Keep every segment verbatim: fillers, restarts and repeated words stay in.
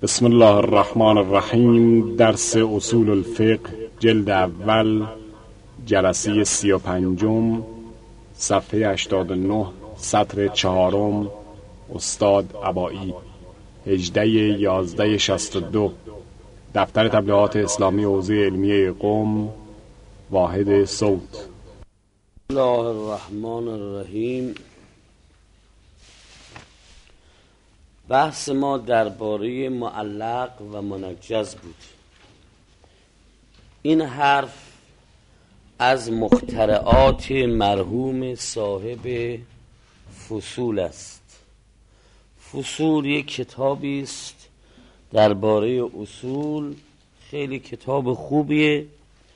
بسم الله الرحمن الرحیم. درس اصول الفقه جلد اول جلسه سی و پنجم، صفحه هشتاد و نه، سطر چهارم، استاد عبایی، هجده یازده شصت و دو، دفتر تبلیغات اسلامی حوزه علمیه قم، واحد صوت. بسم الله الرحمن الرحیم. بحث ما درباره معلق و منجز بود. این حرف از مخترعات مرحوم صاحب فصول است. فصول یک کتابی است درباره اصول، خیلی کتاب خوبیه،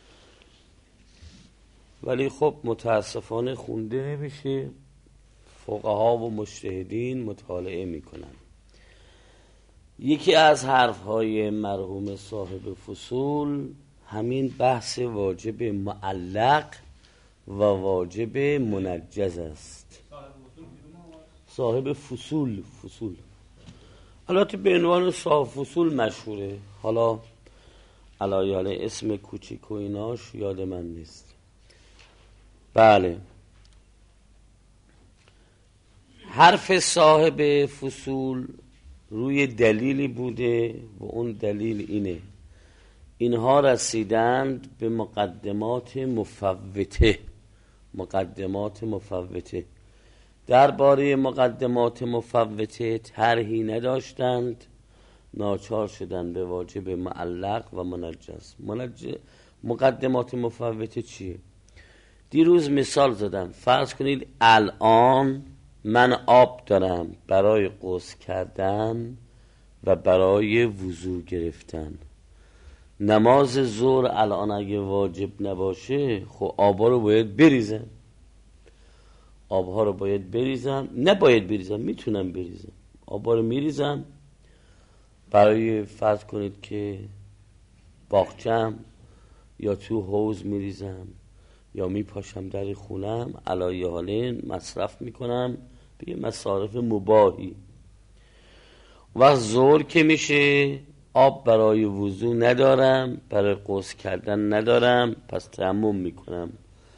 ولی خب متاسفانه خونده نمیشه. فقها و مجتهدین مطالعه میکنن. یکی از حرفهای مرحوم صاحب فصول همین بحث واجب معلق و واجب منجز است. صاحب فصول فصول البته به عنوان صاحب فصول مشهوره، حالا علایال اسم کوچیک و ایناش یاد من نیست. بله، حرف صاحب فصول روی دلیلی بوده و اون دلیل اینه: اینها رسیدند به مقدمات مفوته. مقدمات مفوته درباره مقدمات مفوته طرحی نداشتند، ناچار شدند به واجب معلق و منجز. منجز مقدمات مفوته چیه؟ دیروز مثال زدم. فرض کنید الان من آب دارم برای غسل کردن و برای وضو گرفتن. نماز ظهر الان اگه واجب نباشه، خب آبها رو باید بریزم. آبها رو باید بریزم، نباید بریزم، میتونم بریزم. آبها رو میریزم برای فرض کنید که باغچم یا تو حوض میریزم یا میپاشم در خونم، علایه حالین مصرف میکنم به مصارف مباحی. و ظهر که میشه آب برای وضو ندارم، برای غسل کردن ندارم، پس تیمم میکنم.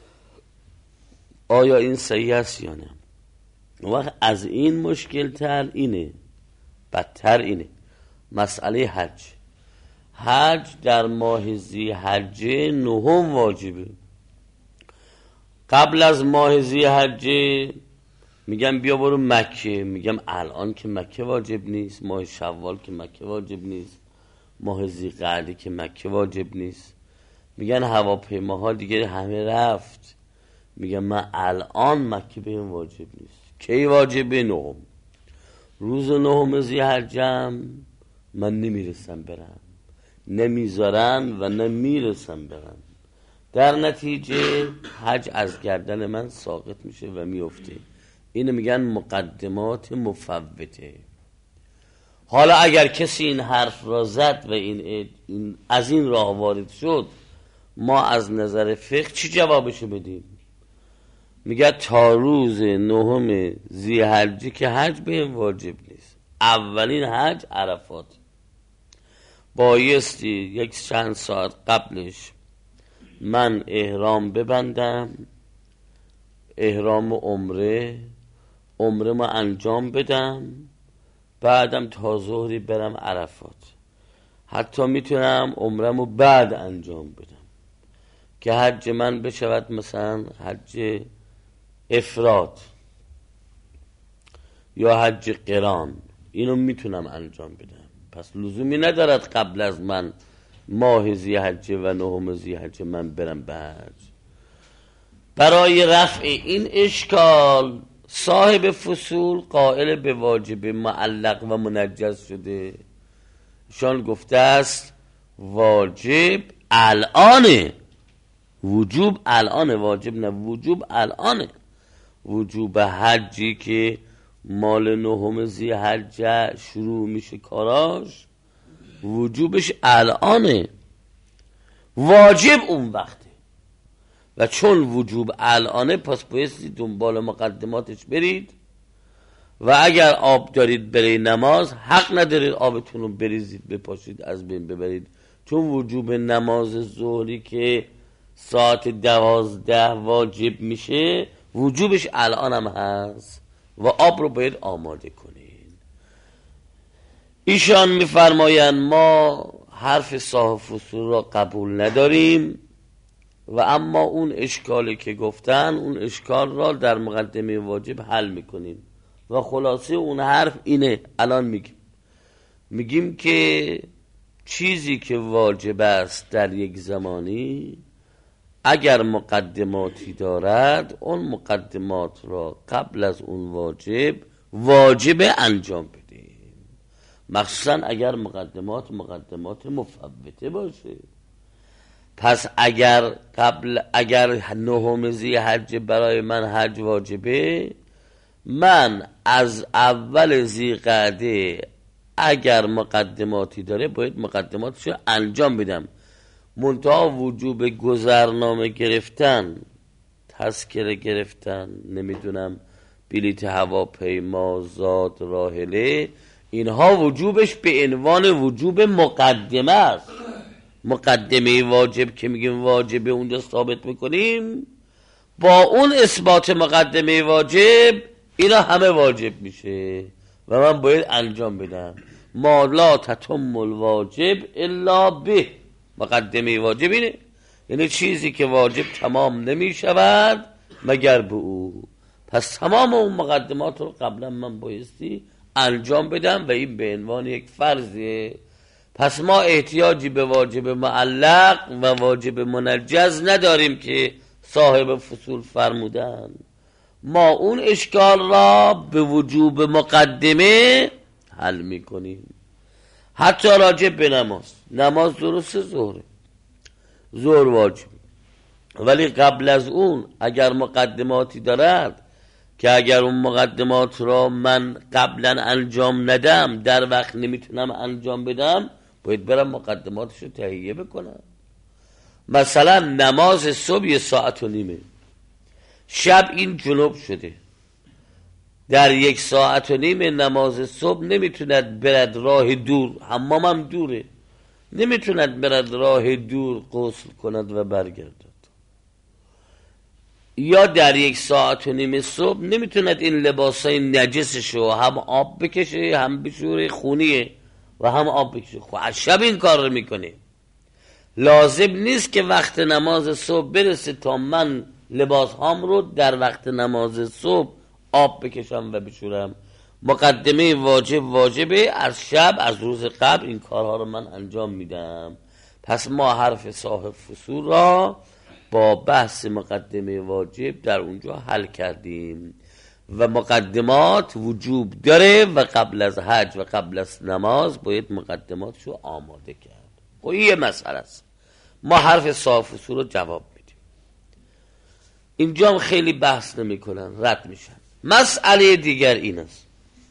آیا این صحیح است یا نه؟ وقت از این مشکل تر اینه، بدتر اینه، مسئله حج. حج در ماه ذی حجه نهم واجبه. قبل از ماه ذی حجه میگم بیا برو مکه، میگم الان که مکه واجب نیست. ماه شوال که مکه واجب نیست. ماه ذی‌قعده که مکه واجب نیست. میگن هواپیماها دیگه همه رفت. میگم من الان مکه بهم واجب نیست. کی واجبه؟ نهم. روز نهم ذی حجم من نمیرسم برم، نمیذارن و نمیرسم برم. در نتیجه حج از گردن من ساقط میشه و میفته. اینو میگن مقدمات مفوته. حالا اگر کسی این حرف را زد و این, این از این راه وارد شد، ما از نظر فقه چی جوابشو بدیم؟ میگه تا روز نهم ذی حجه که حج بهم واجب نیست. اولین حج عرفات. بایستی یک چند ساعت قبلش من احرام ببندم، احرام عمره عمره ما انجام بدم، بعدم تا ظهری برم عرفات. حتی میتونم عمرمو بعد انجام بدم که حج من بشود مثلا حج افراد یا حج قران. اینو میتونم انجام بدم. پس لزومی ندارد قبل از من ماه ذی حجه و نهم ذی حجه من برم به حج. برای رفع این اشکال صاحب فصول قائل به واجب معلق و منجز شده. شان گفته است واجب الانه، وجوب الانه، واجب نه وجوب الانه. وجوب حجی که مال نهم ذی حجه شروع میشه کاراش، وجوبش الانه، واجب اون وقته. و چون وجوب الانه، پس بایستی دنبال مقدماتش برید و اگر آب دارید برای نماز حق ندارید آبتون رو بریزید بپاشید از بین ببرید، چون وجوب نماز ظهری که ساعت دوازده واجب میشه وجوبش الان هم هست و آب رو باید آماده کنید. ایشان میفرمایند ما حرف صاحب فصول را قبول نداریم و اما اون اشکالی که گفتن اون اشکال را در مقدمه واجب حل میکنیم و خلاصه اون حرف اینه. الان میگیم میگیم که چیزی که واجب است در یک زمانی اگر مقدماتی دارد اون مقدمات را قبل از اون واجب واجب انجام بدیم، مخصوصا اگر مقدمات مقدمات مفوته باشه. پس اگر قبل اگر نهم ذی‌حجه برای من حج واجبه، من از اول ذی‌قعده اگر مقدماتی داره باید مقدماتش رو انجام بدم. منتها وجوب گذرنامه گرفتن، تذکره گرفتن، نمیدونم بلیط هواپیما، زاد، راحله، اینها وجوبش به عنوان وجوب مقدمه است. مقدمه واجب که میگیم واجبه اونجا ثابت میکنیم، با اون اثبات مقدمه واجب اینا همه واجب میشه و من باید انجام بدم. ما لا تتم الواجب الا به، مقدمه واجب اینه، یعنی چیزی که واجب تمام نمیشود مگر به او. پس تمام اون مقدمات رو قبلا من بایستی انجام بدم و این به عنوان یک فرضه. پس ما احتیاجی به واجب معلق و واجب منجز نداریم که صاحب فصول فرمودن. ما اون اشکال را به وجوب مقدمه حل میکنیم. حتی راجب به نماز، نماز درست ظهره، ظهر واجب، ولی قبل از اون اگر مقدماتی دارد که اگر اون مقدمات را من قبلا انجام ندم در وقت نمیتونم انجام بدم، باید برم مقدماتش رو تهیه بکنم. مثلا نماز صبح یه ساعت و نیمه، شب این جنوب شده، در یک ساعت و نیمه نماز صبح نمیتوند برد راه دور، حمامم دوره، نمیتوند برد راه دور غسل کند و برگردد. یا در یک ساعت و نیمه صبح نمیتوند این لباسای نجسشو هم آب بکشه، هم بشوره، خونیه و هم آب بکشه، خب از شب این کار رو میکنه. لازم نیست که وقت نماز صبح برسه تا من لباس هام رو در وقت نماز صبح آب بکشم و بشورم. مقدمه واجب واجبه، از شب از روز قبل این کارها رو من انجام میدم. پس ما حرف صاحب فصول را با بحث مقدمه واجب در اونجا حل کردیم و مقدمات وجوب داره و قبل از حج و قبل از نماز باید مقدماتش رو آماده کرد. و این یه مسئله است، ما حرف صاحب فصول رو جواب میدیم. اینجا هم خیلی بحث نمی کنن، رد میشن. مسئله دیگر این است،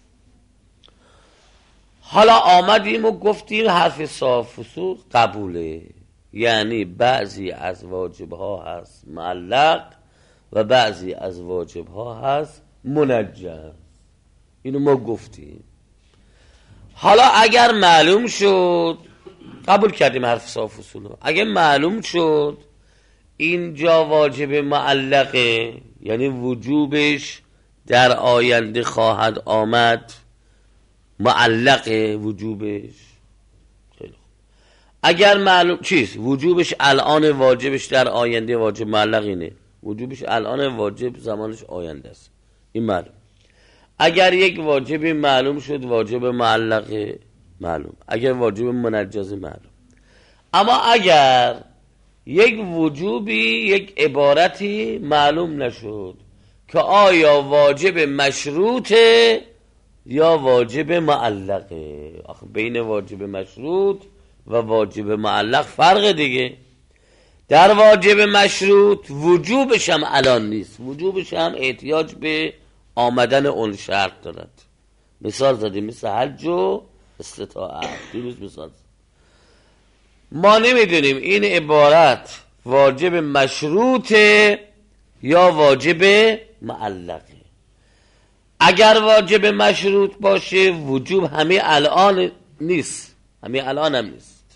حالا آمدیم و گفتیم حرف صاحب فصول قبوله، یعنی بعضی از واجبها هست معلق و بعضی از واجبها هست منجز. اینو ما گفتیم. حالا اگر معلوم شد، قبول کردیم حرف صاحب فصول رو، اگر معلوم شد اینجا واجب معلقه، یعنی وجوبش در آینده خواهد آمد، معلقه وجوبش، خیلی خوب. اگر معلوم چیز وجوبش الان، واجبش در آینده، واجب معلق اینه، وجوبش الان، واجب زمانش آینده است، این معلوم. اگر یک واجب معلوم شد واجب معلقه معلوم، اگر واجب منجز معلوم. اما اگر یک وجوبی، یک عبارتی معلوم نشد که آیا واجب مشروطه یا واجب معلقه، آخه بین واجب مشروط و واجب معلق فرق دیگه. در واجب مشروط وجوبش هم الان نیست، وجوبش هم احتیاج به آمدن اون شرط دارد. مثال زدیم مثل حج و استطاعت، دیروز مثال زدیم. ما نمیدونیم این عبارت واجب مشروطه یا واجب معلقه. اگر واجب مشروط باشه وجوب همه الان نیست، همه الان هم نیست.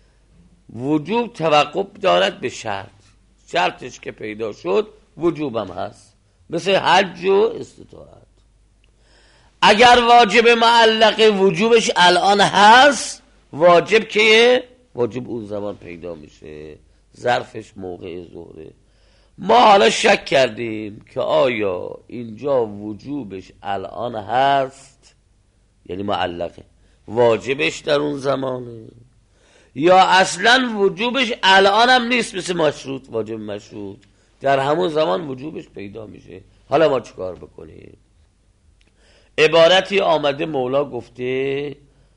وجوب توقف دارد به شرط، شرطش که پیدا شد وجوب هم هست، مثل حج و استطاعت. اگر واجب معلق وجوبش الان هست، واجب که واجب اون زمان پیدا میشه، ظرفش موقع ظهره. ما حالا شک کردیم که آیا اینجا وجوبش الان هست، یعنی معلقه، واجبش در اون زمانه، یا اصلا وجوبش الان هم نیست، مثل مشروط، واجب مشروط در همون زمان وجوبش پیدا میشه. حالا ما چیکار بکنیم؟ عبارتی آمده مولا گفته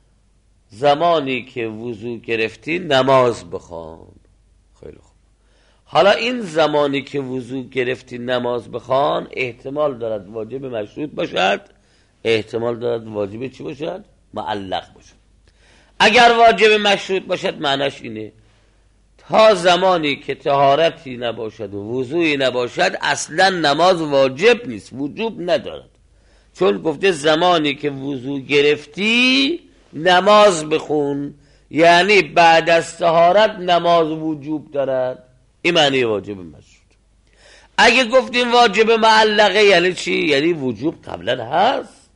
زمانی که وضو گرفتی نماز بخوان. خیلی خوب. حالا این زمانی که وضو گرفتی نماز بخوان احتمال دارد واجب مشروط باشد، احتمال دارد واجب چی باشد؟ معلق باشد. اگر واجب مشروط باشد معناش اینه تا زمانی که طهارتی نباشد و وضوئی نباشد اصلا نماز واجب نیست، وجوب ندارد. چون گفته زمانی که وضو گرفتی نماز بخون، یعنی بعد از طهارت نماز وجوب دارد. این معنی واجب مشروط. اگه گفتیم واجب معلقه یعنی چی؟ یعنی وجوب قبلا هست،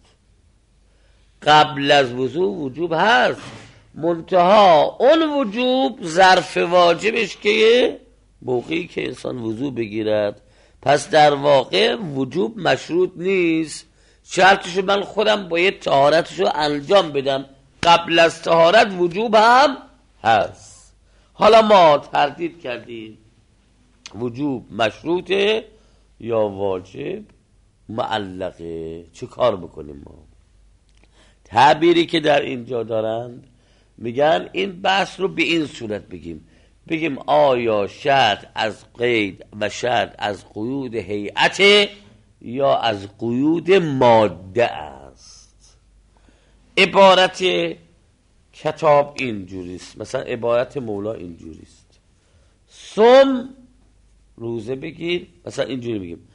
قبل از وضو وجوب هست، منتها اون وجوب ظرف واجبش که موقعی که انسان وضو بگیرد. پس در واقع وجوب مشروط نیست، شرطشو من خودم باید طهارتشو انجام بدم، قبل از طهارت وجوب هم هست. حالا ما تردید کردیم وجوب مشروطه یا واجب معلقه، چه کار بکنیم ما؟ تعبیری که در اینجا دارند میگن این بحث رو به این صورت بگیم بگیم آیا شرط از قید و شرط از قیود هیئت یا از قیود ماده است. عبارت کتاب اینجوریست، مثلا عبارت مولا اینجوریست: صوم، روزه بگیر، مثلا اینجوری بگیم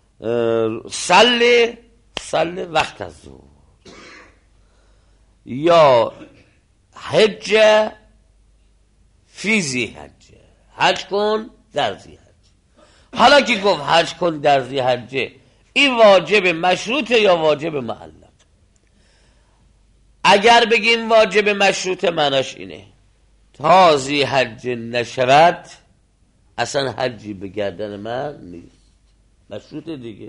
صلی صلی وقت از ظهر، یا حج فی ذی حجه، حج کن در ذی حج. حالا که گفت حج کن در ذی حجه، این واجب مشروطه یا واجب معلق؟ اگر بگیم واجب مشروطه معناش اینه تا ذی حج نشود اصلا حجی به گردن من نیست، مشروطه دیگه.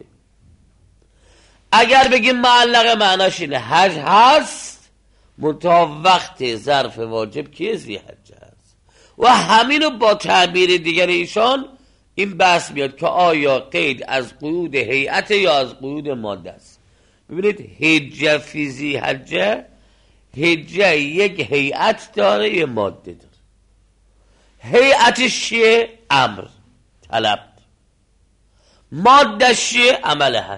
اگر بگیم معلقه معناش اینه حج هست منتها وقت ظرف واجب که ذی حج هست. و همینو با تعبیر دیگر ایشان این بحث میاد که آیا قید از قیود هیئت یا از قیود ماده است. ببینید حج فی ذی حج، حج یک هیئت داره یه ماده داره. هیئتش چیه؟ امر، طلب. مادهش چیه؟ عمل حج.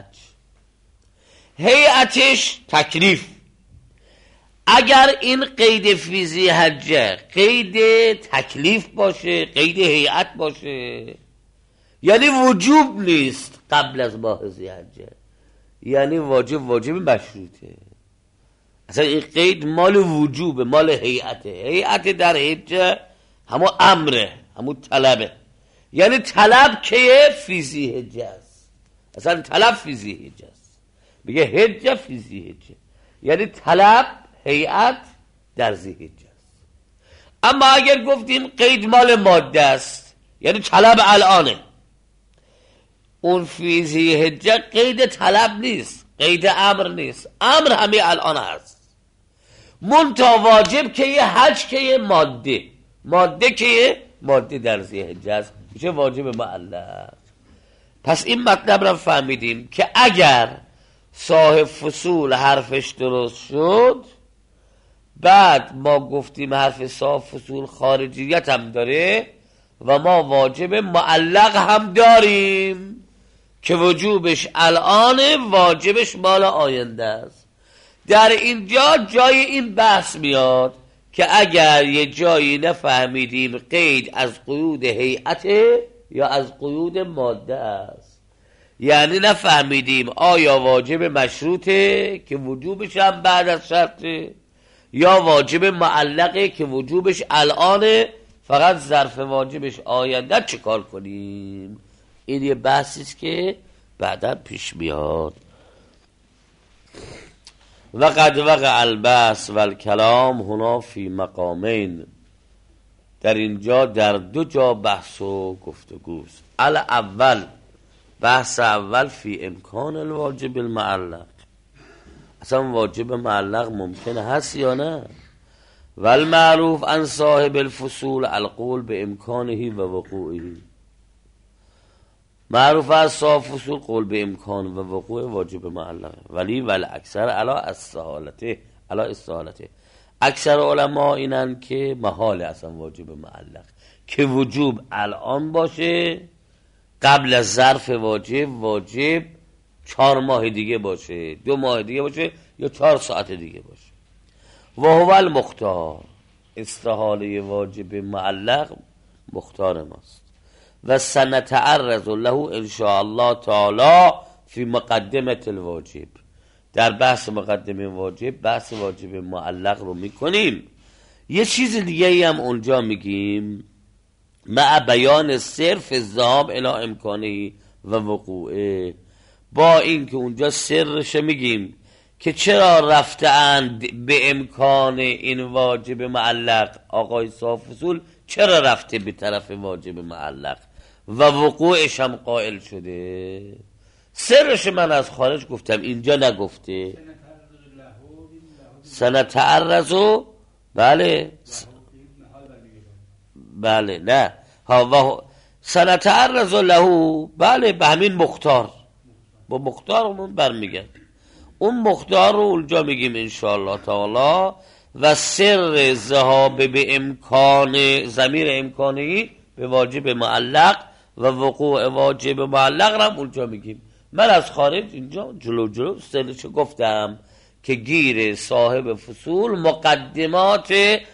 هیئتش تکلیف. اگر این قید فی ذی حج قید تکلیف باشه، قید هیئت باشه، یعنی وجوب نیست قبل از ماه ذی حج، یعنی واجب واجب مشروطه. اصلا این قید مال وجوبه، مال هیئته. هیئت در حج همون امره، همون طلبه، یعنی طلب که فی ذی حج است. اصلا طلب فی ذی حج است، میگه حج فی ذی حج، یعنی طلب هیئت در ذی حج است. اما اگر گفتیم قید مال ماده است، یعنی طلب الانه، اون فی ذی حج قید طلب نیست، قید امر نیست، امر همه الان هست. منتها واجب که یه حج که یه ماده، ماده که یه ماده در ذی حج است، میشه واجب معلق. پس این مطلب را فهمیدیم که اگر صاحب فصول حرفش درست شد، بعد ما گفتیم حرف صاحب فصول خارجیت هم داره و ما واجب معلق هم داریم که وجوبش الان، واجبش مال آینده است. در اینجا جای این بحث میاد که اگر یه جایی نفهمیدیم قید از قیود هیئت یا از قیود ماده است، یعنی نفهمیدیم آیا واجب مشروطه که وجوبش هم بعد از شرطه یا واجب معلقه که وجوبش الانه فقط ظرف واجبش آینده. چه کار کنیم؟ این یه بحثیست که بعدا پیش میاد. و قد وقع البحث و الکلام هنا فی مقامین، در اینجا در دو جا بحث و گفتگوست. الاول، بحث اول فی امکان الواجب المعلق، اصلا واجب معلق ممکنه هست یا نه؟ و المعروف عن صاحب الفصول القول به امکانه و وقوعه، معروف از صاحب فصول قول به امکان و وقوع واجب معلق، ولی ول اکثر علا استحالته، علا استحالته، اکثر علما اینن که محال اصلا واجب معلق که وجوب الان باشه، قبل از ظرف واجب واجب چهار ماه دیگه باشه، دو ماه دیگه باشه، یا چهار ساعت دیگه باشه. و هو المختار، استحاله واجب معلق مختار ماست. و سنتعرض له ان شاء الله تعالی فی مقدمه الواجب، در بحث مقدمه واجب بحث واجب معلق رو میکنیم. یه چیز دیگه ای هم اونجا میگیم، مع بیان صرف الذهاب الی امکانه و وقوعه، با این که اونجا سرش میگیم که چرا رفتند به امکان این واجب معلق، آقای صاحب فصول چرا رفته به طرف واجب معلق و وقوعش هم قائل شده. سرش من از خارج گفتم، اینجا نگفته. سنتعرضو، بله بله نه ها، سنتعرض له، بله به همین مختار، با مختارمون برمیگرد. اون مختار رو اونجا میگیم انشاءالله تعالی. و سر ذهاب به امکان، ضمیر امکانی به واجب معلق و وقوع واجب معلق رو اونجا میگیم. من از خارج اینجا جلو جلو سرش گفتم که گیر صاحب فصول مقدمات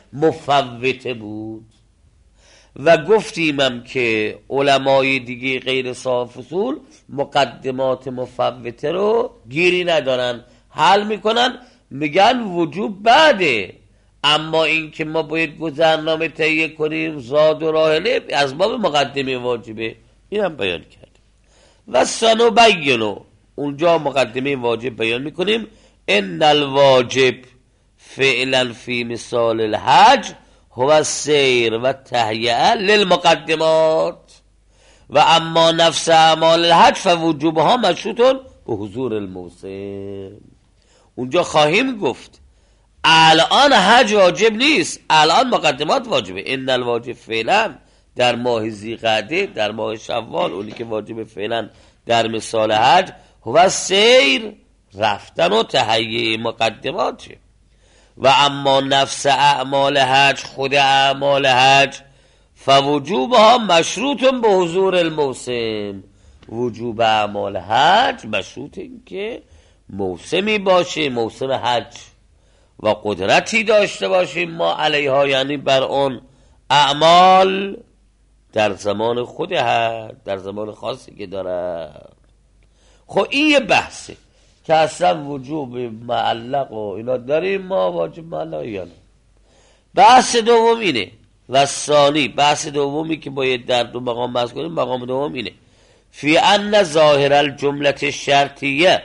مفوته بود و گفتیمم که علمای دیگه غیر صاحب فصول مقدمات مفوته رو گیری ندارن، حل میکنن، میگن وجوب بعده، اما این که ما باید گذرنامه تهیه کنیم زاد و راحله از باب مقدمه واجبه، این هم بیان کرد. و سنو بیانو، اونجا مقدمه واجب بیان میکنیم، ان الواجب فعلا فی مثال الحج هو السیر و تهیئه للمقدمات و اما نفس اعمال الحج فوجوبها مشروط به حضور الموسم. اونجا خواهیم گفت الان حج واجب نیست، الان مقدمات واجبه. ان الواجب فعلا در ماه ذی‌قعده، در ماه شوال، اونی که واجب فعلا در مثال حج هو السیر، رفتن و تهیئه مقدماته. و اما نفس اعمال حج، خود اعمال حج، فوجوبها مشروط به حضور الموسم، وجوب اعمال حج مشروط این که موسمی باشه، موسم حج، و قدرتی داشته باشیم ما علیها، یعنی بر اون اعمال در زمان خود حج، در زمان خاصی که داره. خب این یه بحثه که اصلا وجوب معلق و اینا داریم ما، واجب معلق یا نه. بحث دوم اینه، و ثانی، بحث دومی که باید در دو مقام بحث کنیم، مقام دوم اینه فی ان ظاهر الجمله شرطیه،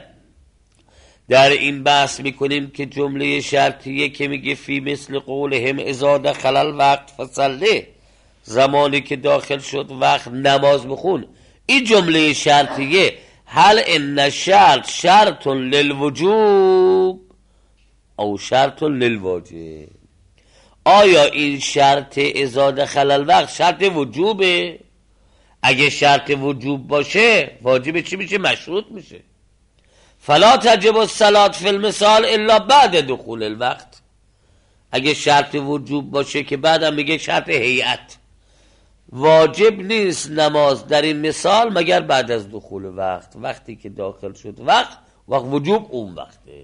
در این بحث میکنیم که جمله شرطیه که میگه فی مثل قولهم اذا دخل الوقت فصلی، زمانی که داخل شد وقت نماز بخون، این جمله شرطیه هل ان شرط شرط للوجوب او شرط للواجب، آیا این شرط اذا دخل الوقت شرط وجوبه؟ اگه شرط وجوب باشه واجب چی میشه؟ مشروط میشه. فلا تجب الصلاة فی المثال الا بعد دخول الوقت، اگه شرط وجوب باشه که بعدم میگه شرط هیئت، واجب نیست نماز در این مثال مگر بعد از دخول وقت، وقتی که داخل شد وقت، وقت وجوب اون وقته.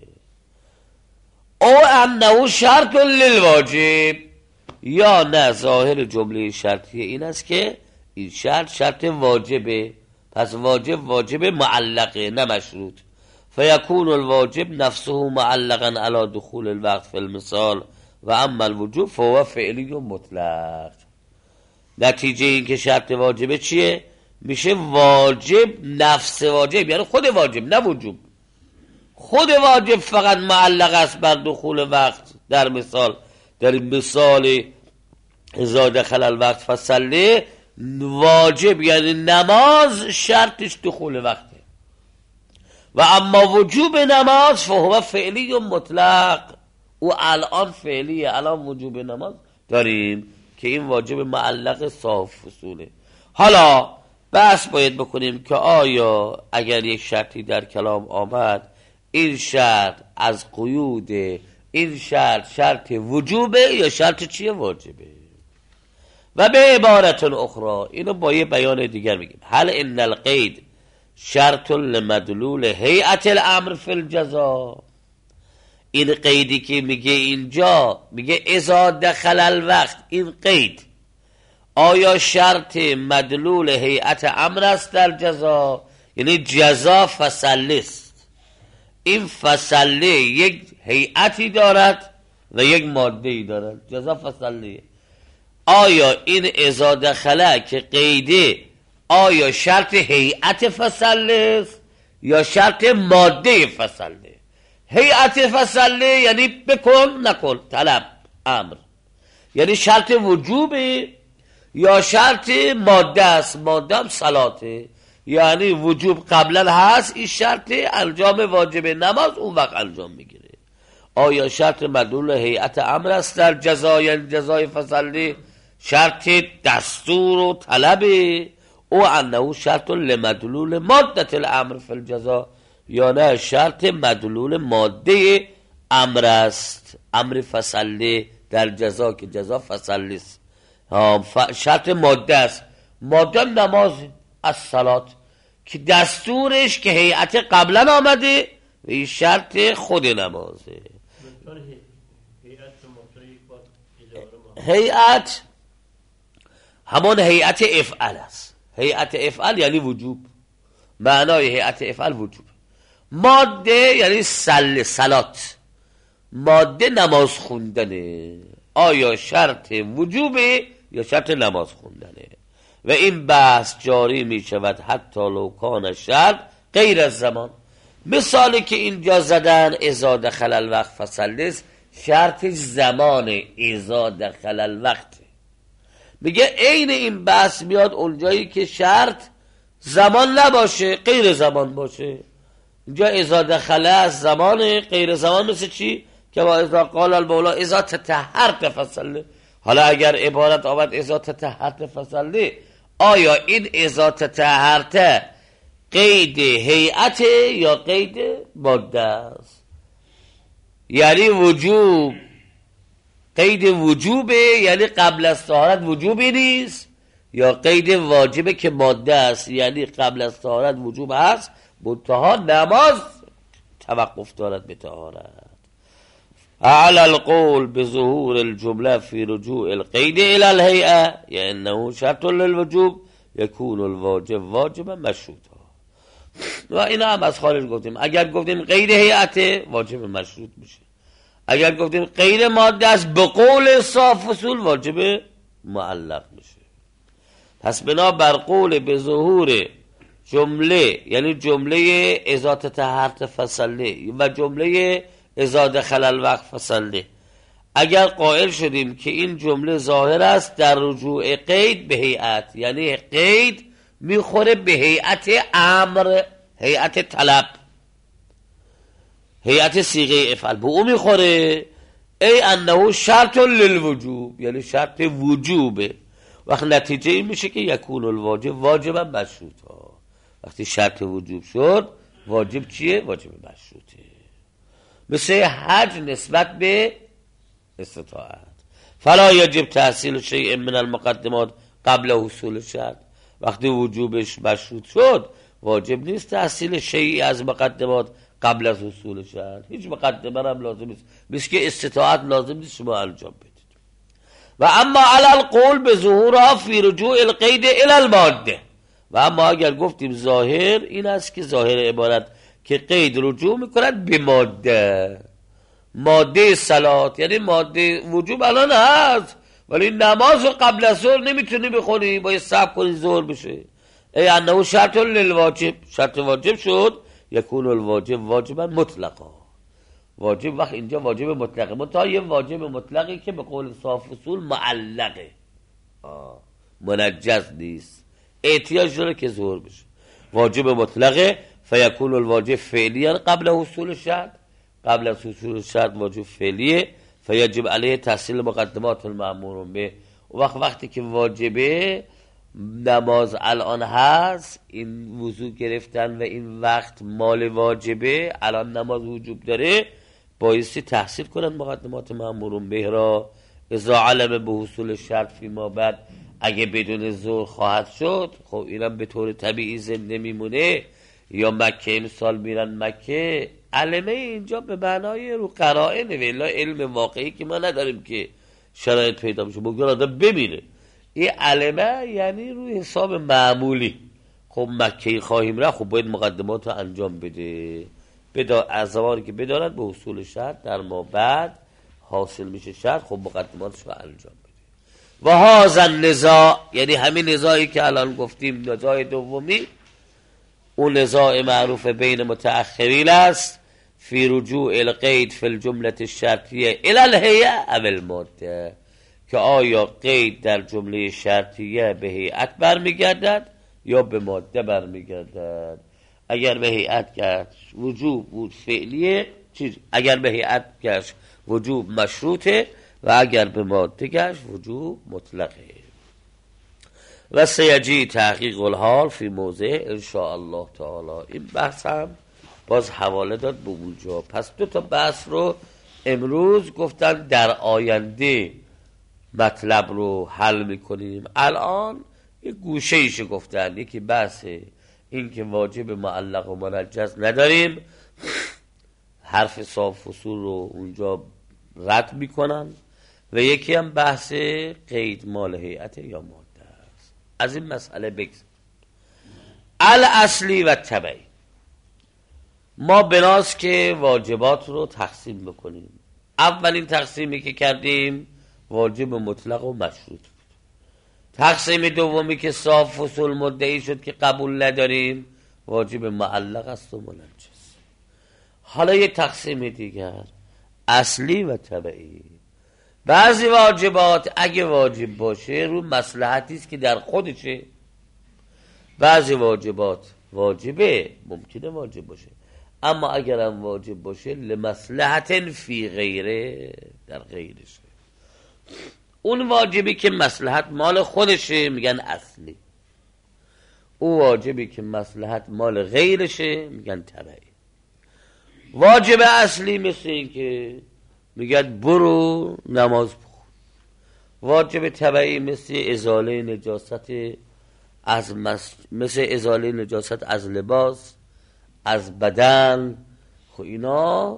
او انه شرط للواجب، یا نه ظاهر جمله شرطیه این است که این شرط شرط واجبه، پس واجب واجب معلقه نه مشروط. فیکون الواجب نفسه معلقا علی دخول الوقت فی المثال و اما الوجوب فهو فعلی و مطلق. نتیجه این که شرط واجبه چیه؟ میشه واجب نفس واجب، یعنی خود واجب نه وجوب. خود واجب فقط معلق است بر دخول وقت. در مثال در مثال اذا دخل الوقت فصلی، واجب یعنی نماز شرطش دخول وقته. و اما وجوب نماز فهو فعلی و مطلق، او الان فعلیه، الان وجوب نماز داریم که این واجب معلق صاف فصوله. حالا بحث باید بکنیم که آیا اگر یک شرطی در کلام آمد، این شرط از قیود این شرط شرط وجوبه یا شرط چیه؟ واجبه. و به عبارت اخرى اینو با یه بیان دیگر میگیم، هل ان القید شرط لمدلول هیئت الامر فی الجزا. این قیدی که میگه اینجا، میگه اذا دخل الوقت، این قید آیا شرط مدلول هیئت امر است در جزا؟ یعنی جزا فصله است، این فصله یک هیئتی دارد و یک ماده ای دارد، جزا فصله. آیا این اذا دخله که قیده آیا شرط هیئت فصله است یا شرط ماده فصله؟ هیئت فصله یعنی بکن نکن، طلب، امر، یعنی شرط وجوبه یا شرط ماده است؟ ماده هم صلاته، یعنی وجوب قبلا هست، این شرط انجام واجب نماز اون وقت انجام میگیره. آیا شرط مدلول هیئت امر است در جزا، یعنی جزای فصله شرط دستور و طلبه، او انه شرط لمدلول ماده الامر فی الجزا، یا نه شرط مدلول ماده امر است، امر فصله در جزا که جزا فصله است. شرط ماده است، ماده نماز از صلات که دستورش که هیئت قبلا آمده و این شرط خود نمازه. هیئت همان هیئت افعال است. هیئت افعال یعنی وجوب، معنای هیئت افعال وجوب. ماده یعنی سل صلات، ماده نماز خوندنه، آیا شرط وجوبه یا شرط نماز خوندنه؟ و این بحث جاری می شود حتی لو کان شرط غیر از زمان. مثالی که اینجا زدن اذا دخل الوقت فصلی، شرط زمان اذا دخل الوقت. میگه عین این بحث میاد اونجایی که شرط زمان نباشه، غیر زمان باشه. اینجا اذا دخل از زمان، غیر زمان مثل چی؟ که با اذا قال المولا اذا تطهرت فصلی. حالا اگر عبارت آمد اذا تطهرت فصلی، آیا این اذا تطهرت قید هیئت یا قید ماده است؟ یعنی وجوب، قید وجوبه یعنی قبل از طهارت وجوبی نیست، یا قید واجبه که ماده است یعنی قبل از طهارت وجوب هست، منتها نماز توقف دارد به طهارت. على القول بظهور الجمله في رجوع القيد الى الهيئه لانه شرط للوجوب يكون الواجب واجبا مشروطا. و اینا هم از خارج گفتیم. اگر گفتیم قید هیئت واجب مشروط میشه، اگر گفتیم قید ماده است به قول صاف اصول واجب معلق میشه. پس بنا بر قول به ظهور جمله، یعنی جمله اذا تطهرت فصلی و جمله اذا دخل الوقت فصلی، اگر قائل شدیم که این جمله ظاهر است در رجوع قید به هیئت، یعنی قید میخوره به هیئت امر، هیئت طلب، هیئت صیغه افعال، به اون میخوره. ای انه شرط للوجوب، یعنی شرط وجوبه. وقت نتیجه این میشه که یکون الواجب واجبا مشروطا. وقتی شرط وجوب شد، واجب چیه؟ واجب مشروطه. مثل حج نسبت به استطاعت. فلا یجب تحصیل شیء من المقدمات قبل حصول شرط. وقتی وجوبش مشروط شد، واجب نیست تحصیل شیئی از مقدمات قبل از حصول شرط. هیچ مقدمه هم لازم نیست، مثل که استطاعت لازم نیست شما انجام بدید. و اما علی القول به ظهورها فی رجوع القید الی الماده، و اما اگر گفتیم ظاهر، این است که ظاهر عبارت که قید رجوع میکند به ماده، ماده صلات، یعنی ماده وجوب الان هست ولی نماز رو قبل از ظهر نمیتونی بخونی، باید صبر کنی ظهر بشه. ای انه شرط للواجب، شرط واجب شد، یکون الواجب واجبا مطلقا. واجب وقت اینجا واجب مطلقه، منتها یه واجب مطلقی که به قول صاف اصول معلقه، آه. منجز نیست، احتیاج داره که ظهر بشه. واجب مطلقه فیکون الواجب فعلیا قبل حصول شرط، قبل از حصول شرط واجب فعلیه، فیجب علیه تحصیل مقدمات المأمور به. وقت وقتی که واجبه نماز الان هست، این وضو گرفتن و این وقت مال واجبه، الان نماز وجوب داره، بایستی تحصیل کنن مقدمات مأمور به را. اذا علم به حصول شرط فی ما بعد، اگه بدون ظهر خواهد شد، خب اینم به طور طبیعی زنده میمونه، یا مکه امسال میرن مکه، علمه اینجا به معنای رو قرائنه، ولی علم واقعی که ما نداریم که شرایط پیدا بشه، ممکن آدم بمیره. این علمه یعنی روی حساب معمولی، خب مکه خواهیم رفت، خب باید مقدمات رو انجام بده، بدا از زمانی که بدارد به حصول شرط در ما بعد حاصل میشه شرط، خب مقدماتش رو انجام بده. و هذا النزاع، یعنی همین نزاعی که الان گفتیم، نزاع دومی، اون نزاع معروف بین متأخرین است، فی رجوع القید فی الجمله الشرطیه الی الهیئه او الماده، که آیا قید در جمله شرطیه به هیئت برمیگردد یا به ماده برمیگردد. اگر به هیئت گشت وجوب بود فعلیه چیز، اگر به هیئت گشت وجوب مشروطه، و اگر به ماده گشت وجوب مطلقه. و سیجی تحقیق الحال فی موضع ان شاء الله تعالی. این بحث هم باز حواله داد به اونجا. پس دو تا بحث رو امروز گفتن در آینده مطلب رو حل میکنیم. الان یه گوشه ایش گفتن، یکی بحث این که واجب معلق و منجز نداریم، حرف صاف اصول رو اونجا رد میکنن، و یکی هم بحث قید مال هیئت یا ماده است. از این مسئله بگذاریم. الاصلی و تبعی، ما بناست که واجبات رو تقسیم بکنیم. اولین تقسیمی که کردیم واجب مطلق و مشروط بود. تقسیم دومی که صاف اصول مدعی شد که قبول نداریم، واجب معلق است و منجز. حالا یه تقسیم دیگر، اصلی و تبعی. بعضی واجبات اگه واجب باشه رو مصلحتی است که در خودشه، بعضی واجبات واجبه ممکنه واجب باشه، اما اگر هم واجب باشه لمصلحت فی غیره، در غیرشه. اون واجبی که مصلحت مال خودشه میگن اصلی، اون واجبی که مصلحت مال غیرشه میگن تبعی. واجب اصلی مثل این که میگن برو نماز بخون. واجب تبعی مثل ازاله نجاست از مس... مثل ازاله نجاست از لباس، از بدن. خب اینا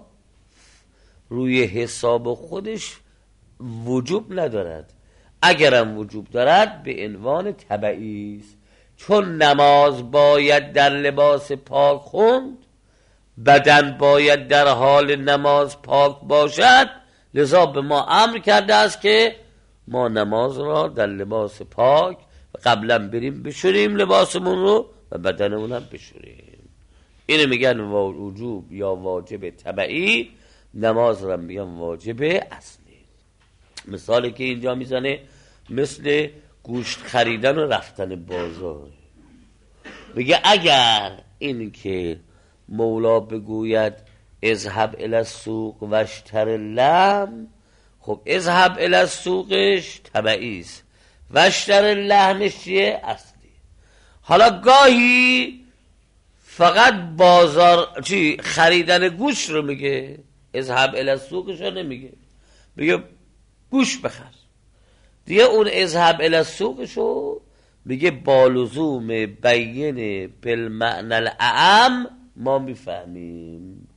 روی حساب خودش وجوب ندارد، اگرم وجوب دارد به عنوان تبعی است. چون نماز باید در لباس پاک خوند، بدن باید در حال نماز پاک باشد، لذا به ما امر کرده است که ما نماز را در لباس پاک و قبلا بریم بشوریم لباسمون رو و بدنمون هم بشوریم. اینو میگن وجوب یا واجب تبعی، نماز را میگن واجب اصلی. مثالی که اینجا میزنه مثل گوشت خریدن و رفتن بازار. میگه اگر این که مولا بگوید اذهب الی السوق و اشتر اللحم، خب اذهب الی السوقش تبعی است و اشتر اللحمش چیه؟ اصلی. حالا گاهی فقط بازار چی خریدن گوشت رو میگه، اذهب الی السوقش رو نمیگه، میگه گوشت بخر. دیگه اون اذهب الی السوقش رو میگه با لزوم بین بالمعنى الاعم ما میفهمیم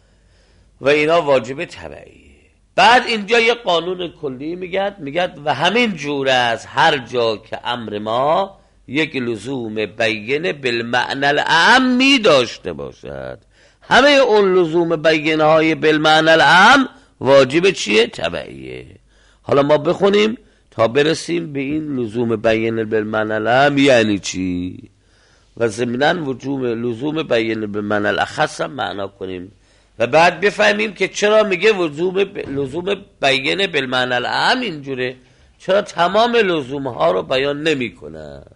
و اینا واجب تبعیه. بعد اینجا یه قانون کلی میگد، میگد و همین جور از هر جا که امر ما یک لزوم بیینه بالمعنی الاعم می داشته باشد. همه اون لزوم بیینه های بالمعنی الاعم واجب چیه؟ تبعیه. حالا ما بخونیم تا برسیم به این لزوم بیینه بالمعنی الاعم یعنی چی و ضمناً وجوب لزوم بیینه بالمعنی الاخص هم معنا کنیم و بعد بفهمیم که چرا میگه وجوب لزوم بیینه بالمعنی الاعم اینجوره، چرا تمام لزوم ها رو بیان نمی کند.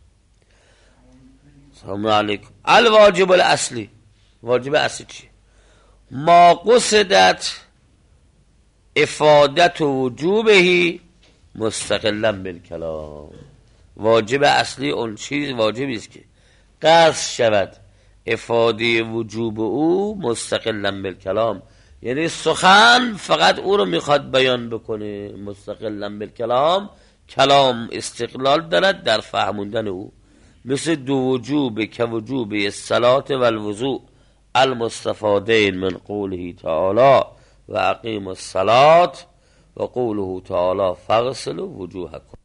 سلام علیکم. الواجب الاصلی، واجب اصلی چیه؟ ما قصدت افادت وجوبهی مستقلا بالکلام. واجب اصلی اون چیز واجبی است که قصد شود افاده وجوب او مستقلا بالکلام، یعنی سخن فقط او رو میخواد بیان بکنه. مستقلا بالکلام، کلام استقلال دارد در فهموندن او، مثل دو وجوب که وجوب الصلاة و الوضوء المستفادین من قوله تعالی و اقیم الصلاة و قوله تعالی فاغسلوا وجوهکم.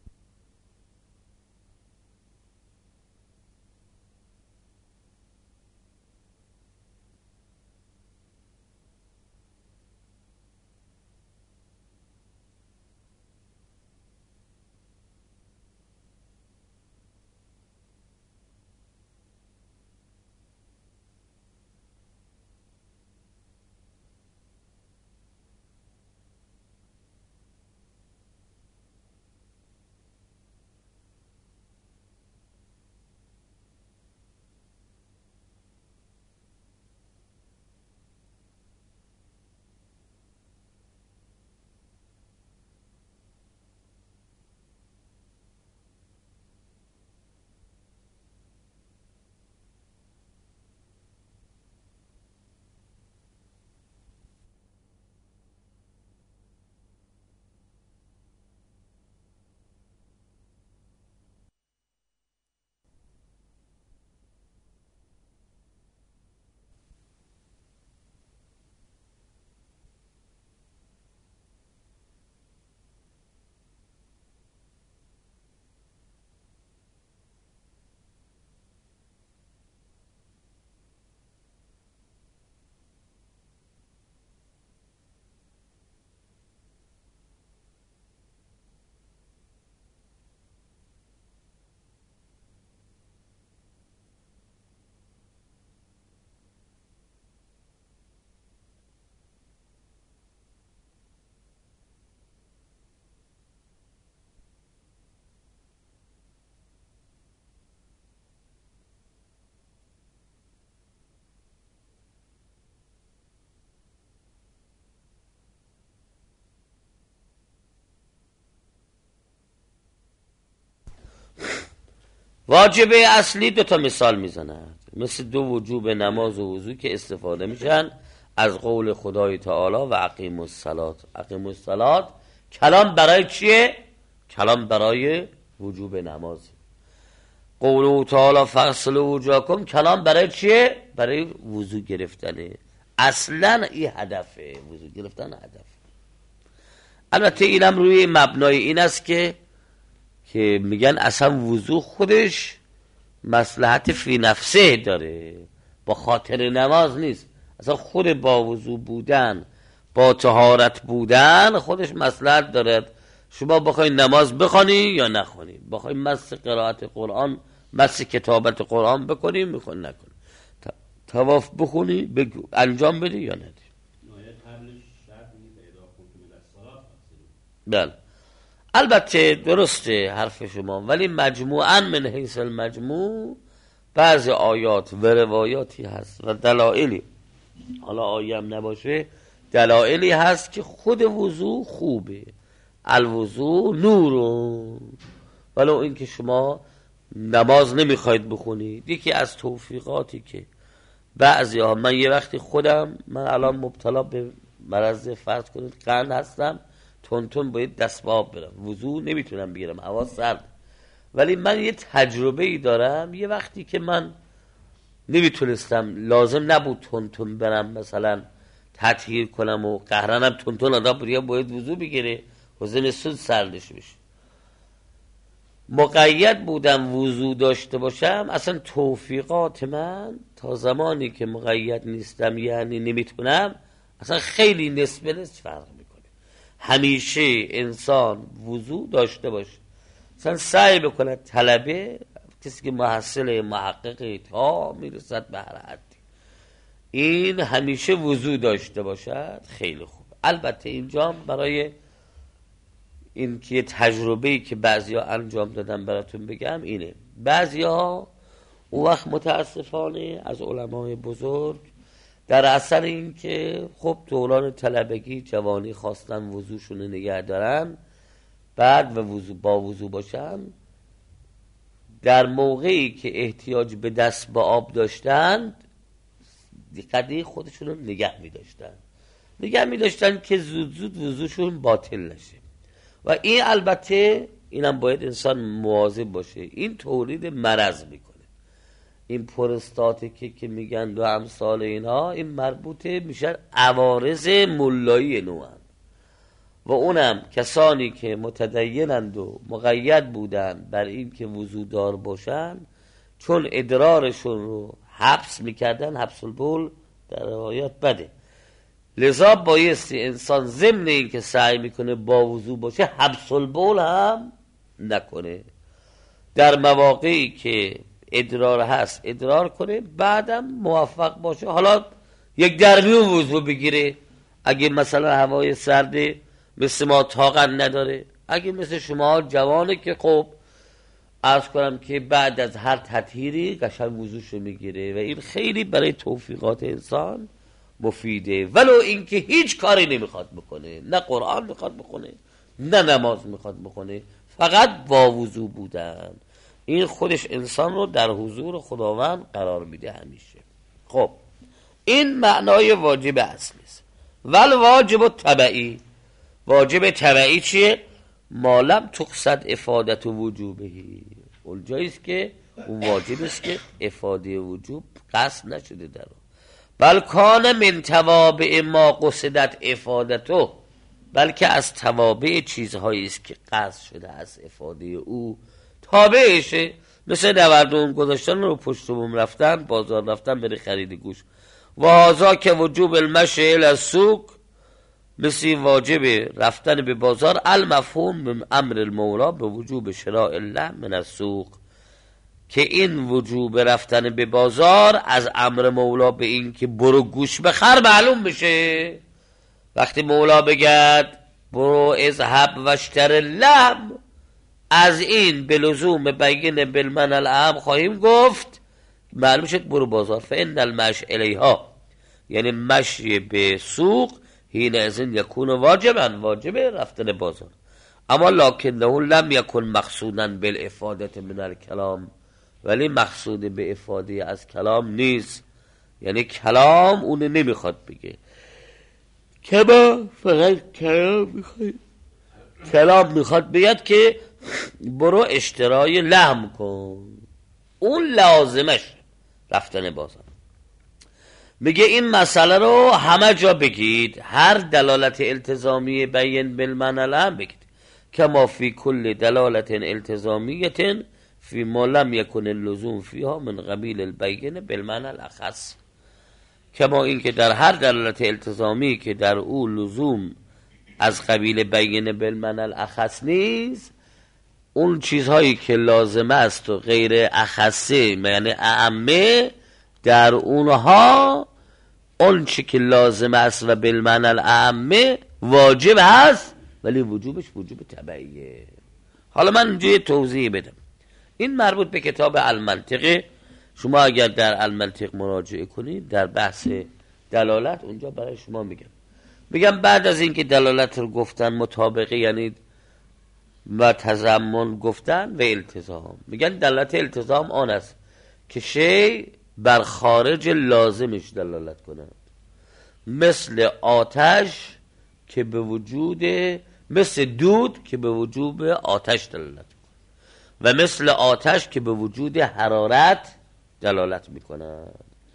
واجب اصلی دو تا مثال میزند، مثل دو وجوب نماز و وضو که استفاده میشن از قول خدای تعالی و اقیم الصلاة. اقیم الصلاة کلام برای چیه؟ کلام برای وجوب نماز. قول تعالی فاغسلوا وجوهکم کلام برای چیه؟ برای وضو گرفتنه. اصلا این هدفه، وضو گرفتن هدف. البته اینم روی مبنای این است که که میگن اصلا وضو خودش مصلحت فی نفسه داره، با خاطر نماز نیست. اصلا خود با وضو بودن، با طهارت بودن خودش مصلحت دارد. شما بخوای نماز بخوانی یا نخوانی، بخوای مس قرائت قرآن، مس کتابت قرآن بکنی میخوای نکنی، طواف بخونی بگو انجام بدی یا ندی. بله البته درسته حرف شما، ولی مجموعاً من حیث المجموع بعض آیات و روایاتی هست و دلائلی، حالا آیه هم نباشه دلائلی هست که خود وضو خوبه. الوضو نورو، ولو این که شما نماز نمیخواید بخونید. یکی از توفیقاتی که بعضی ها، من یه وقتی خودم، من الان مبتلا به مرض فرض کنید قند هستم، تون تون باید دست به آب برم، وضو نمیتونم بگیرم، هوا سرد. ولی من یه تجربه ای دارم، یه وقتی که من نمیتونستم، لازم نبود تون تون برم مثلا تطهیر کنم و قهرنم تون تون آدم بریا باید وضو بگیره و زمستون سردش بشه. مقید بودم وضو داشته باشم، اصلا توفیقات من تا زمانی که مقید نیستم یعنی نمیتونم، اصلا خیلی نسبه نسبه فرق میکنه. همیشه انسان وضو داشته باشه، اصلا سعی بکنه طلبه، کسی که محصل محقق تا میرسد به هر حدی، این همیشه وضو داشته باشد خیلی خوب. البته اینجا برای این که تجربه‌ای که بعضیا انجام دادن براتون بگم اینه، بعضیا اون وقت متاسفانه از علمای بزرگ در اثر این که خب دوران طلبگی جوانی خواستن وضوشون نگه دارن، بعد و وضو با وضو باشن، در موقعی که احتیاج به دست با آب داشتن قدی خودشون رو نگه می داشتن نگه می داشتن که زود زود وضوشون باطل نشه. و این البته اینم باید انسان مواظب باشه، این تولید مرض میکنه. این پروستاتیکی که میگن دو امثال اینها، این مربوطه میشن عوارض ملایی نوعن و اونم کسانی که متدینند و مقید بودن بر این که وضودار باشن، چون ادرارشون رو حبس میکردن، حبس البول در روایات بده، لذا بایستی انسان ضمن این که سعی میکنه با وضو باشه حبس البول هم نکنه، در مواقعی که ادرار هست ادرار کنه، بعدم موفق باشه حالا یک درمیون وضو بگیره. اگه مثلا هوای سرده مثل ما طاقت نداره، اگه مثل شما جوانه که خب عرض کنم که بعد از هر تطهیری قشنگ وضوشو میگیره و این خیلی برای توفیقات انسان مفیده. ولو اینکه هیچ کاری نمیخواد بکنه، نه قرآن میخواد بکنه نه نماز میخواد بکنه، فقط با وضو بودن، این خودش انسان رو در حضور خداوند قرار میده همیشه. خب این معنای واجب اصلی است. ول واجب تبعی، واجب تبعی چیه؟ مالم تقصد افادت وجوبهی، اونجاییست که اون واجب است که افاده وجوب قصد نشده در اون، بل کان من توابع ما قصدت افادتو، بلکه از توابع چیزهایی است که قصد شده از افاده او تابعشه، مثل نوردون گذاشتن رو پشت بوم رفتن، بازار رفتن بری خرید گوش، و هذا که وجوب المشی الی السوق، مثل واجب رفتن به بازار، المفهوم من امر المولا به وجوب شراء الله من السوق، که این وجوب رفتن به بازار از امر مولا به این که برو گوش بخر معلوم بشه. وقتی مولا بگد برو اذهب واشتر اللحم، از این به لزوم بین بالمن العام خواهیم گفت معلوم شد برو بازار. فان المشی الیها، یعنی مشی به سوق، هین از این یکون واجبا، واجب رفتن بازار، اما لکنه لم یکن مقصودا بالافادت من الکلام، ولی مقصود به افاده از کلام نیست، یعنی کلام اون نمیخواد بگه، که با فقط کلام میخواد کلام میخواد بگید که برو اشترای لحم کن، اون لازمش رفتن بازار. میگه این مسئله رو همه جا بگید، هر دلالت التزامی بین بالمعنى العام بگید، کما فی کل دلالت التزامیت فی ما لم یکن اللزوم فیها من قبیل البین بالمعنى الاخص، کما این که در هر دلالت التزامی که در او لزوم از قبیل بین بالمعنى الاخص نیست، اون چیزهایی که لازم است و غیر اخصه یعنی اعمه، در اونها اون چی که لازم است و بالمعنى الاعمه واجب هست، ولی وجوبش وجوب تبعیه. حالا من اینجا توضیح بدم، این مربوط به کتاب المنطقه. شما اگر در المنطق مراجعه کنید در بحث دلالت اونجا برای شما میگم میگم بعد از اینکه دلالت رو گفتن مطابقه یعنی و تضمن گفتن و التزام، میگن دلالت التزام آن است که شی بر خارج لازمش دلالت کند، مثل آتش که به وجود، مثل دود که به وجود آتش دلالت کند و مثل آتش که به وجود حرارت دلالت میکند.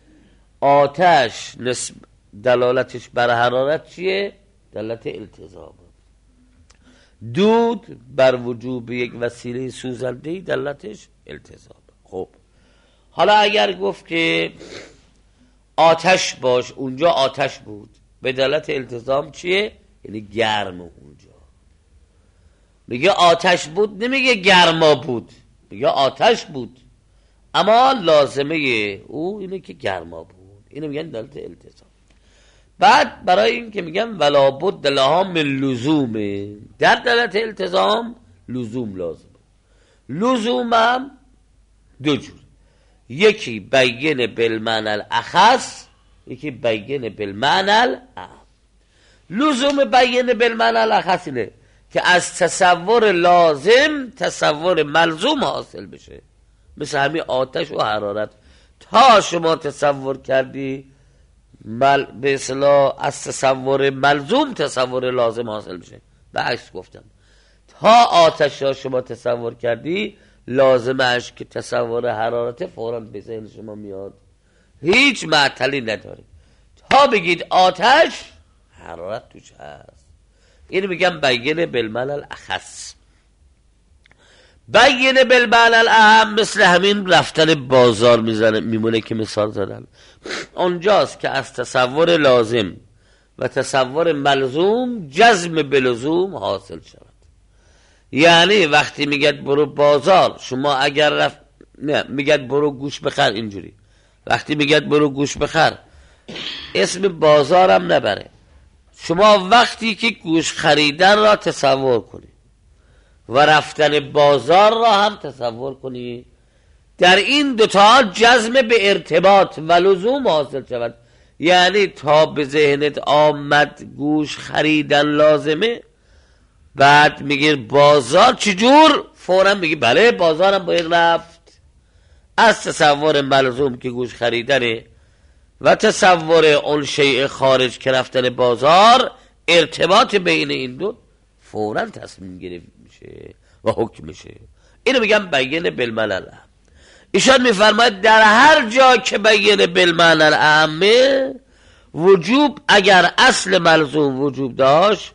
آتش دلالتش بر حرارت چیه؟ دلالت التزام. دود بر وجوب یک وسیله سوزنده دلالتش التزام. خب حالا اگر گفت که آتش باش، اونجا آتش بود، به دلالت التزام چیه؟ یعنی گرم. اونجا میگه آتش بود، نمیگه گرما بود، میگه آتش بود، اما لازمه او اینه که گرما بود. اینو میگن دلالت التزام. بعد برای این که میگن ولا بد لها من لزوم، در دلالت التزام لزوم لازم. لزوم هم دو جور، یکی بین بالمعنی الاخص، یکی بین بالمعنی الاعم. لزوم بین بالمعنی الاخص اینه که از تصور لازم تصور ملزوم حاصل بشه. مثل همین آتش و حرارت، تا شما تصور کردی مل... به اصطلاح از تصور ملزوم تصور لازم حاصل بشه. به عکس گفتم، تا آتش را شما تصور کردی لازمش که تصور حرارت فوراً به ذهن شما میاد، هیچ معطلی نداره. تا بگید آتش، حرارت توش هست. اینو میگم بین بالمعنی الاخص. بین بالمعنی الاعم مثل همین رفتن بازار میزنه میمونه که مثال زدن. اونجاست که از تصور لازم و تصور ملزوم جزم بلزوم حاصل شود. یعنی وقتی میگد برو بازار، شما اگر رفت، نه میگد برو گوش بخر، اینجوری وقتی میگد برو گوش بخر اسم بازارم نبره. شما وقتی که گوش خریدن را تصور کنی و رفتن بازار را هم تصور کنی، در این دوتا جزم به ارتباط و لزوم حاصل شود. یعنی تا به ذهنت آمد گوش خریدن لازمه، بعد میگه بازار چجور، فوراً میگه بله بازارم باید رفت. از تصور ملزوم که گوش خریدنه و تصور اون شیء خارج که رفتن بازار، ارتباط بین این دو فوراً تصمیم گرفت میشه و حکم میشه. اینو میگم بین بالمعنی الاعم. ایشان میفرماید در هر جا که بین بالمعنی الاعم وجوب، اگر اصل ملزوم وجوب داشت،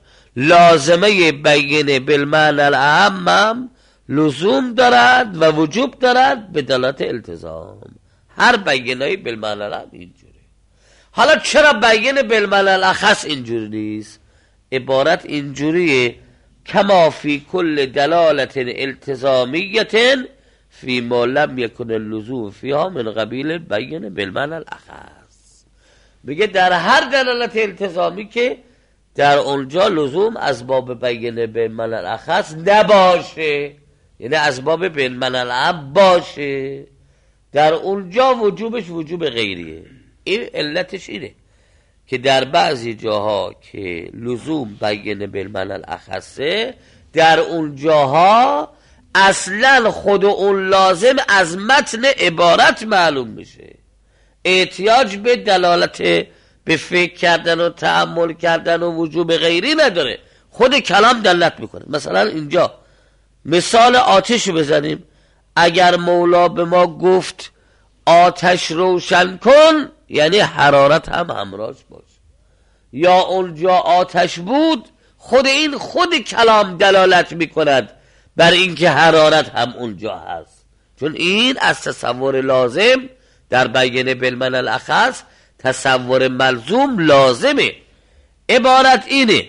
لازمه بین بالمعنی الاعم هم لزوم دارد و وجوب دارد به دلالت التزام. هر بینایی بالمعنی الاعم اینجوری. حالا چرا بین بالمعنی الاخص اینجوری نیست؟ عبارت اینجوریه کما فی کل دلالت التزامیت فی ما لم یکن اللزوم فیها من قبیل بین بالمعنی الاخص. میگه در هر دلالت التزامی که در اونجا لزوم از باب بین بالمعنی الاخص نباشه، یعنی از باب بالمعنی الاعم باشه، در اونجا وجوبش وجوب غیریه. این علتش اینه که در بعضی جاها که لزوم بین بالمعنی الاخصه، در اون جاها اصلا خود اون لازم از متن عبارت معلوم میشه، احتیاج به دلالت به فکر کردن و تأمل کردن و وجوب غیری نداره، خود کلام دلالت میکنه. مثلا اینجا مثال آتش رو بزنیم، اگر مولا به ما گفت آتش روشن کن، یعنی حرارت هم همراهش باشه. یا اونجا آتش بود، خود این خود کلام دلالت میکند بر اینکه حرارت هم اونجا هست، چون این از تصور لازم در بین بالمعنی الاخص تصور ملزوم لازمه. عبارت اینه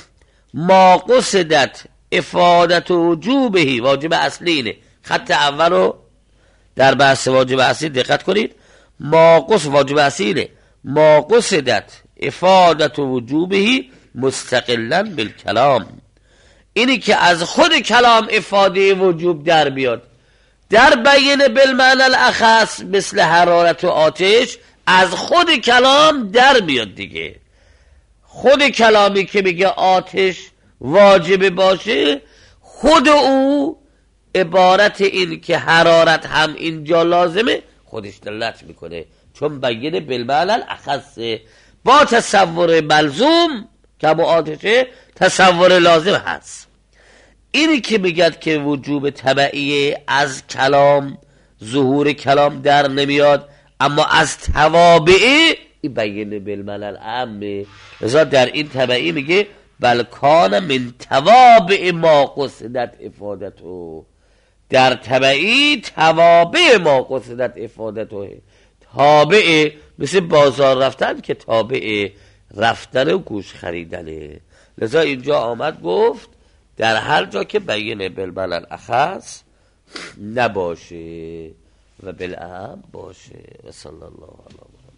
ما قصدت افادت وجوبهی، واجب اصلی اینه، خط اول رو در بحث واجب اصلی دقت کنید. ما قصد واجب اصلی اینه ما قصدت افادت وجوبهی مستقلا بالکلام، اینی که از خود کلام افاده وجوب در بیاد. در بین بالمعنی الاخص مثل حرارت و آتش از خود کلام در بیاد دیگه. خود کلامی که میگه آتش واجب باشه، خود او عبارت این که حرارت هم اینجا لازمه خودش دلالت میکنه، چون بین بالمعنی الاخص با تصور ملزوم که با آتشه تصور لازم هست. اینی که میگد که وجوب تبعیه از کلام، ظهور کلام در نمیاد، اما از توابعه این بین بالمعنی الاعم. لذا در این تبعی میگه بل کان من توابع ما قصدت افادتو، در تبعی توابع ما قصدت افادتو، تابع مثل بازار رفتن که تابع رفتن و گوش خریدنه. لذا اینجا آمد گفت در هر جا که بین بالملل اخص نباشه و بالعام باشه. و صلی الله علیه